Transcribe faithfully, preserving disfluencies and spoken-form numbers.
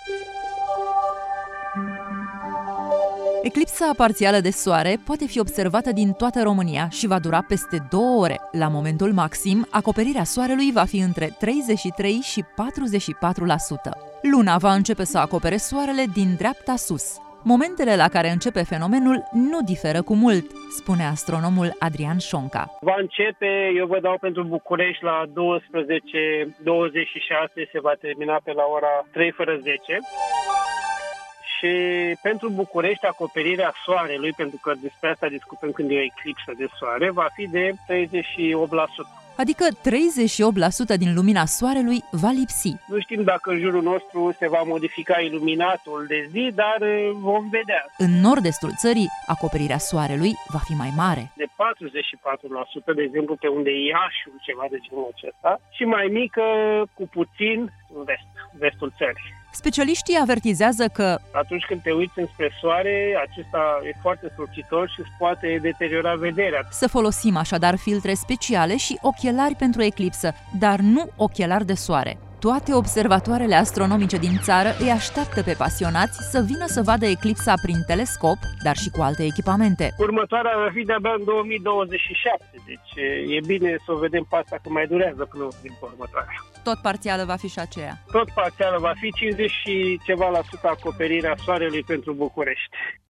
Eclipsa parțială de soare poate fi observată din toată România și va dura peste două ore. La momentul maxim, acoperirea soarelui va fi între treizeci și trei și patruzeci și patru la sută. Luna va începe să acopere soarele din dreapta sus. Momentele la care începe fenomenul nu diferă cu mult, spune astronomul Adrian Șonca. Va începe, eu vă dau pentru București, la douăsprezece douăzeci și șase, se va termina pe la ora trei fără zece. Și pentru București, acoperirea soarelui, pentru că despre asta discutăm când e o eclipsă de soare, va fi de treizeci și opt la sută. Adică treizeci și opt la sută din lumina soarelui va lipsi. Nu știm dacă în jurul nostru se va modifica iluminatul de zi, dar vom vedea. În nord-estul țării, acoperirea soarelui va fi mai mare. De patruzeci și patru la sută, de exemplu, pe unde e Iașiul, ceva de genul acesta, și mai mică, cu puțin, în vest, vestul țării. Specialiștii avertizează că atunci când te uiți înspre soare, acesta e foarte strălucitor și îți poate deteriora vederea. Să folosim așadar filtre speciale și ochelari pentru eclipsă, dar nu ochelari de soare. Toate observatoarele astronomice din țară îi așteaptă pe pasionați să vină să vadă eclipsa prin telescop, dar și cu alte echipamente. Următoarea va fi de-abia în două mii douăzeci și șapte, deci e bine să o vedem pe asta, că mai durează până din următoarea. Tot parțială va fi și aceea. Tot parțială va fi cincizeci și ceva la sută acoperirea soarelui pentru București.